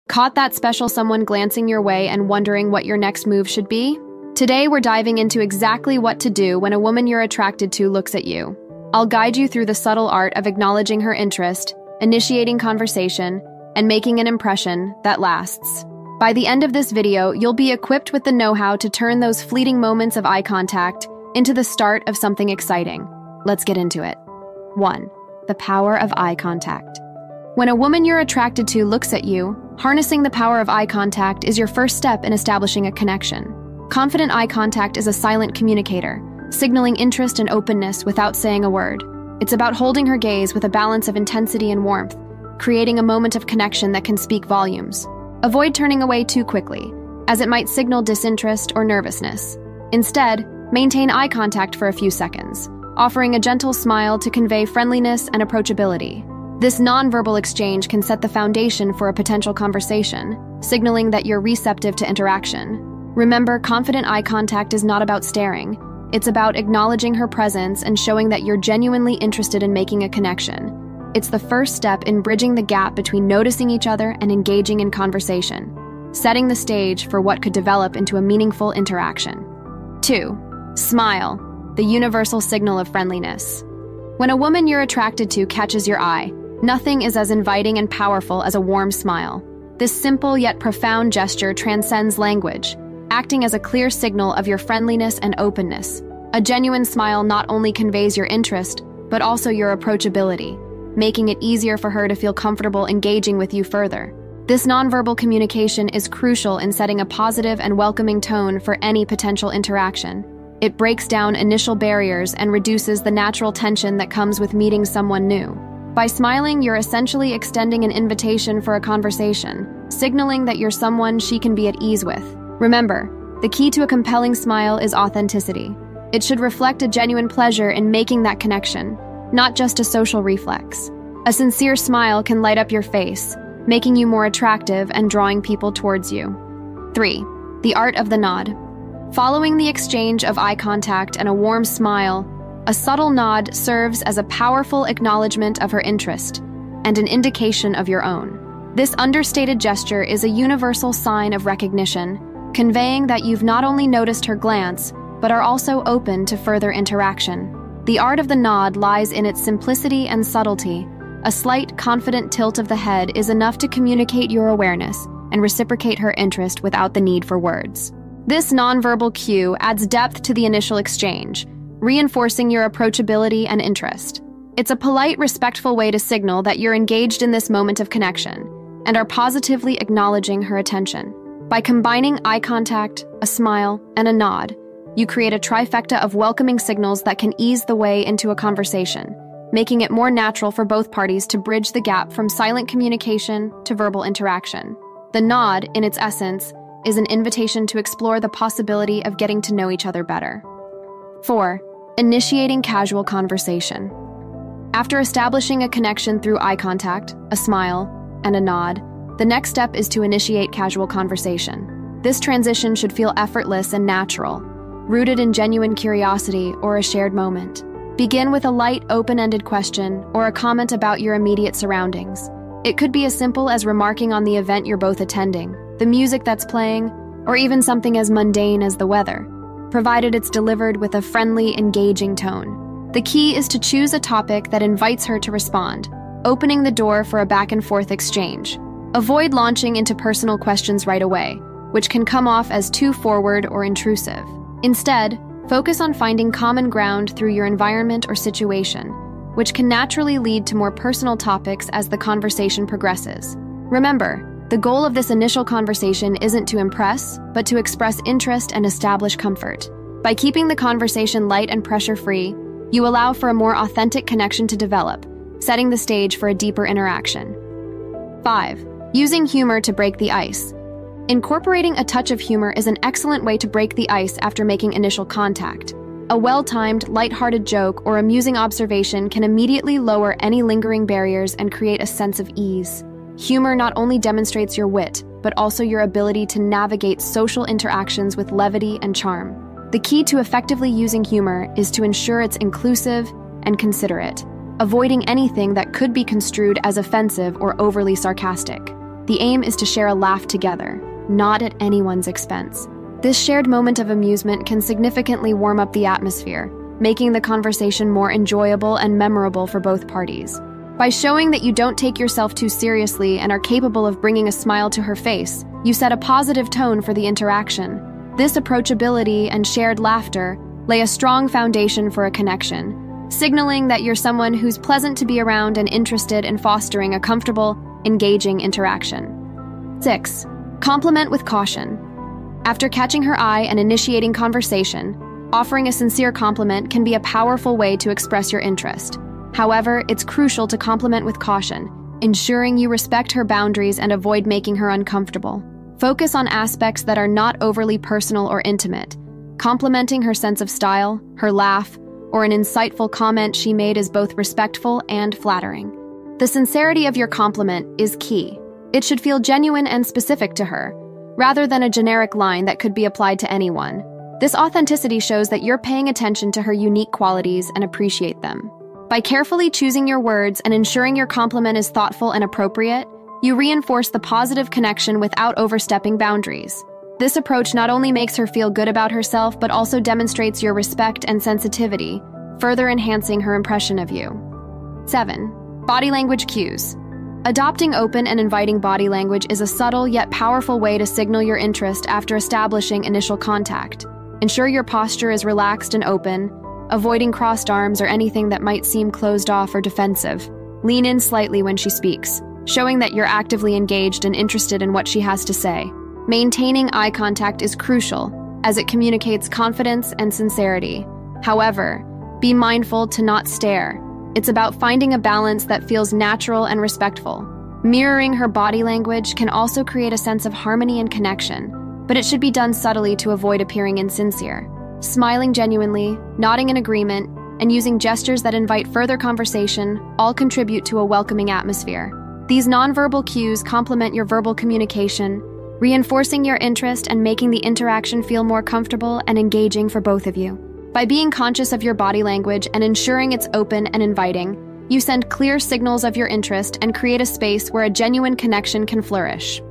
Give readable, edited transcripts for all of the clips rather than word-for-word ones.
Caught that special someone glancing your way and wondering what your next move should be? Today, we're diving into exactly what to do when a woman you're attracted to looks at you. I'll guide you through the subtle art of acknowledging her interest, initiating conversation, and making an impression that lasts. By the end of this video, you'll be equipped with the know-how to turn those fleeting moments of eye contact into the start of something exciting. Let's get into it. 1. The power of eye contact. When a woman you're attracted to looks at you, harnessing the power of eye contact is your first step in establishing a connection. Confident eye contact is a silent communicator, signaling interest and openness without saying a word. It's about holding her gaze with a balance of intensity and warmth, creating a moment of connection that can speak volumes. Avoid turning away too quickly, as it might signal disinterest or nervousness. Instead, maintain eye contact for a few seconds, offering a gentle smile to convey friendliness and approachability. This nonverbal exchange can set the foundation for a potential conversation, signaling that you're receptive to interaction. Remember, confident eye contact is not about staring. It's about acknowledging her presence and showing that you're genuinely interested in making a connection. It's the first step in bridging the gap between noticing each other and engaging in conversation, setting the stage for what could develop into a meaningful interaction. 2. Smile, the universal signal of friendliness. When a woman you're attracted to catches your eye, nothing is as inviting and powerful as a warm smile. This simple yet profound gesture transcends language, acting as a clear signal of your friendliness and openness. A genuine smile not only conveys your interest, but also your approachability, making it easier for her to feel comfortable engaging with you further. This nonverbal communication is crucial in setting a positive and welcoming tone for any potential interaction. It breaks down initial barriers and reduces the natural tension that comes with meeting someone new. By smiling, you're essentially extending an invitation for a conversation, signaling that you're someone she can be at ease with. Remember, the key to a compelling smile is authenticity. It should reflect a genuine pleasure in making that connection, not just a social reflex. A sincere smile can light up your face, making you more attractive and drawing people towards you. 3. The art of the nod. Following the exchange of eye contact and a warm smile, a subtle nod serves as a powerful acknowledgement of her interest and an indication of your own. This understated gesture is a universal sign of recognition, conveying that you've not only noticed her glance, but are also open to further interaction. The art of the nod lies in its simplicity and subtlety. A slight, confident tilt of the head is enough to communicate your awareness and reciprocate her interest without the need for words. This nonverbal cue adds depth to the initial exchange, reinforcing your approachability and interest. It's a polite, respectful way to signal that you're engaged in this moment of connection and are positively acknowledging her attention. By combining eye contact, a smile, and a nod, you create a trifecta of welcoming signals that can ease the way into a conversation, making it more natural for both parties to bridge the gap from silent communication to verbal interaction. The nod, in its essence, is an invitation to explore the possibility of getting to know each other better. 4. Initiating casual conversation. After establishing a connection through eye contact, a smile, and a nod, the next step is to initiate casual conversation. This transition should feel effortless and natural, rooted in genuine curiosity or a shared moment. Begin with a light, open-ended question or a comment about your immediate surroundings. It could be as simple as remarking on the event you're both attending, the music that's playing, or even something as mundane as the weather, provided it's delivered with a friendly, engaging tone. The key is to choose a topic that invites her to respond, opening the door for a back-and-forth exchange. Avoid launching into personal questions right away, which can come off as too forward or intrusive. Instead, focus on finding common ground through your environment or situation, which can naturally lead to more personal topics as the conversation progresses. Remember, the goal of this initial conversation isn't to impress, but to express interest and establish comfort. By keeping the conversation light and pressure-free, you allow for a more authentic connection to develop, setting the stage for a deeper interaction. 5. Using humor to break the ice. Incorporating a touch of humor is an excellent way to break the ice after making initial contact. A well-timed, lighthearted joke or amusing observation can immediately lower any lingering barriers and create a sense of ease. Humor not only demonstrates your wit, but also your ability to navigate social interactions with levity and charm. The key to effectively using humor is to ensure it's inclusive and considerate, avoiding anything that could be construed as offensive or overly sarcastic. The aim is to share a laugh together, not at anyone's expense. This shared moment of amusement can significantly warm up the atmosphere, making the conversation more enjoyable and memorable for both parties. By showing that you don't take yourself too seriously and are capable of bringing a smile to her face, you set a positive tone for the interaction. This approachability and shared laughter lay a strong foundation for a connection, signaling that you're someone who's pleasant to be around and interested in fostering a comfortable, engaging interaction. 6. Compliment with caution. After catching her eye and initiating conversation, offering a sincere compliment can be a powerful way to express your interest. However, it's crucial to compliment with caution, ensuring you respect her boundaries and avoid making her uncomfortable. Focus on aspects that are not overly personal or intimate. Complimenting her sense of style, her laugh, or an insightful comment she made is both respectful and flattering. The sincerity of your compliment is key. It should feel genuine and specific to her, rather than a generic line that could be applied to anyone. This authenticity shows that you're paying attention to her unique qualities and appreciate them. By carefully choosing your words and ensuring your compliment is thoughtful and appropriate, you reinforce the positive connection without overstepping boundaries. This approach not only makes her feel good about herself, but also demonstrates your respect and sensitivity, further enhancing her impression of you. 7. Body language cues. Adopting open and inviting body language is a subtle yet powerful way to signal your interest after establishing initial contact. Ensure your posture is relaxed and open, avoiding crossed arms or anything that might seem closed off or defensive. Lean in slightly when she speaks, showing that you're actively engaged and interested in what she has to say. Maintaining eye contact is crucial, as it communicates confidence and sincerity. However, be mindful to not stare. It's about finding a balance that feels natural and respectful. Mirroring her body language can also create a sense of harmony and connection, but it should be done subtly to avoid appearing insincere. Smiling genuinely, nodding in agreement, and using gestures that invite further conversation all contribute to a welcoming atmosphere. These nonverbal cues complement your verbal communication, reinforcing your interest and making the interaction feel more comfortable and engaging for both of you. By being conscious of your body language and ensuring it's open and inviting, you send clear signals of your interest and create a space where a genuine connection can flourish.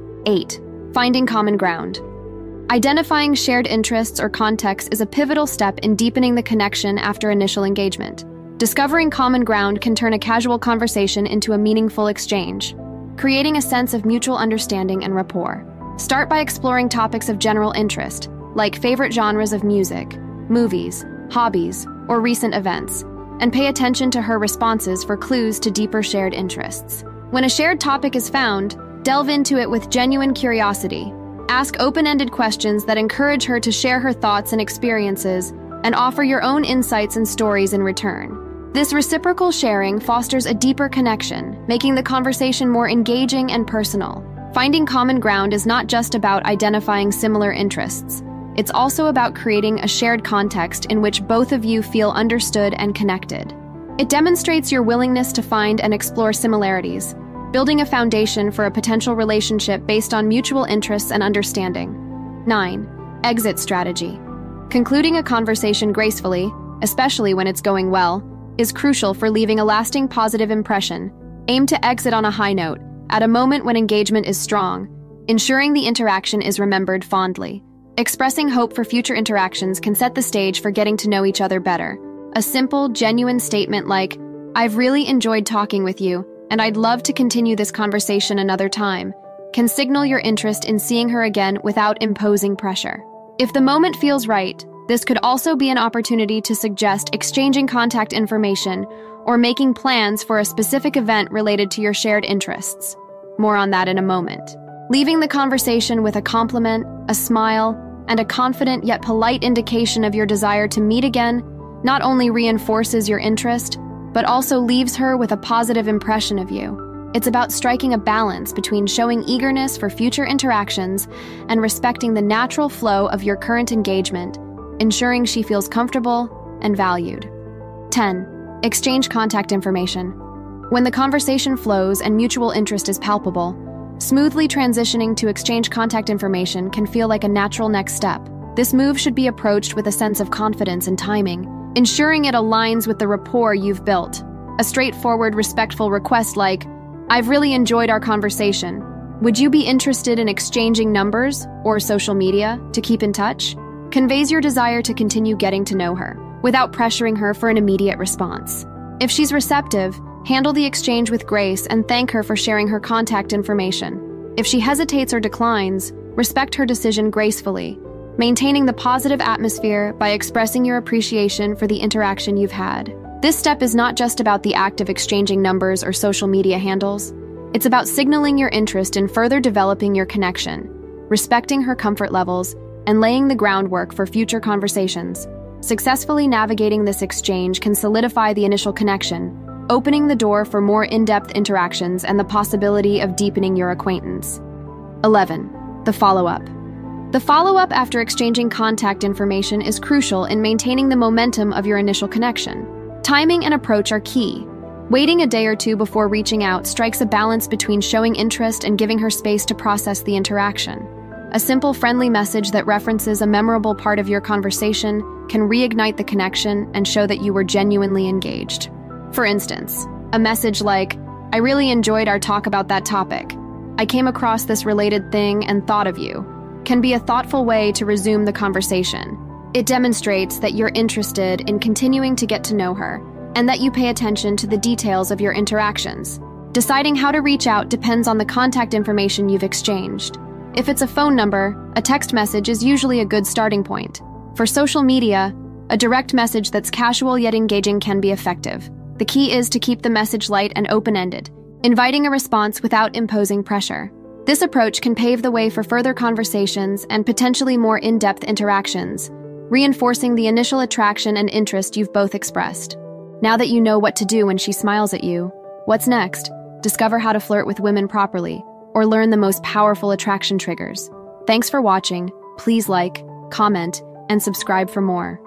8. Finding common ground. Identifying shared interests or contexts is a pivotal step in deepening the connection after initial engagement. Discovering common ground can turn a casual conversation into a meaningful exchange, creating a sense of mutual understanding and rapport. Start by exploring topics of general interest, like favorite genres of music, movies, hobbies, or recent events, and pay attention to her responses for clues to deeper shared interests. When a shared topic is found, delve into it with genuine curiosity. Ask open-ended questions that encourage her to share her thoughts and experiences, and offer your own insights and stories in return. This reciprocal sharing fosters a deeper connection, making the conversation more engaging and personal. Finding common ground is not just about identifying similar interests. It's also about creating a shared context in which both of you feel understood and connected. It demonstrates your willingness to find and explore similarities, building a foundation for a potential relationship based on mutual interests and understanding. 9. Exit strategy. Concluding a conversation gracefully, especially when it's going well, is crucial for leaving a lasting positive impression. Aim to exit on a high note, at a moment when engagement is strong, ensuring the interaction is remembered fondly. Expressing hope for future interactions can set the stage for getting to know each other better. A simple, genuine statement like, "I've really enjoyed talking with you, and I'd love to continue this conversation another time," can signal your interest in seeing her again without imposing pressure. If the moment feels right, this could also be an opportunity to suggest exchanging contact information or making plans for a specific event related to your shared interests. More on that in a moment. Leaving the conversation with a compliment, a smile, and a confident yet polite indication of your desire to meet again not only reinforces your interest, but also leaves her with a positive impression of you. It's about striking a balance between showing eagerness for future interactions and respecting the natural flow of your current engagement, ensuring she feels comfortable and valued. 10. Exchange contact information. When the conversation flows and mutual interest is palpable, smoothly transitioning to exchange contact information can feel like a natural next step. This move should be approached with a sense of confidence and timing, ensuring it aligns with the rapport you've built. A straightforward, respectful request like, "I've really enjoyed our conversation," Would you be interested in exchanging numbers or social media to keep in touch? Conveys your desire to continue getting to know her, without pressuring her for an immediate response. If she's receptive, handle the exchange with grace and thank her for sharing her contact information. If she hesitates or declines, respect her decision gracefully, maintaining the positive atmosphere by expressing your appreciation for the interaction you've had. This step is not just about the act of exchanging numbers or social media handles. It's about signaling your interest in further developing your connection, respecting her comfort levels, and laying the groundwork for future conversations. Successfully navigating this exchange can solidify the initial connection, opening the door for more in-depth interactions and the possibility of deepening your acquaintance. 11. The follow-up. The follow-up after exchanging contact information is crucial in maintaining the momentum of your initial connection. Timing and approach are key. Waiting a day or two before reaching out strikes a balance between showing interest and giving her space to process the interaction. A simple, friendly message that references a memorable part of your conversation can reignite the connection and show that you were genuinely engaged. For instance, a message like, "I really enjoyed our talk about that topic. I came across this related thing and thought of you," can be a thoughtful way to resume the conversation. It demonstrates that you're interested in continuing to get to know her and that you pay attention to the details of your interactions. Deciding how to reach out depends on the contact information you've exchanged. If it's a phone number, a text message is usually a good starting point. For social media, a direct message that's casual yet engaging can be effective. The key is to keep the message light and open-ended, inviting a response without imposing pressure. This approach can pave the way for further conversations and potentially more in-depth interactions, reinforcing the initial attraction and interest you've both expressed. Now that you know what to do when she smiles at you, what's next? Discover how to flirt with women properly, or learn the most powerful attraction triggers. Thanks for watching. Please like, comment, and subscribe for more.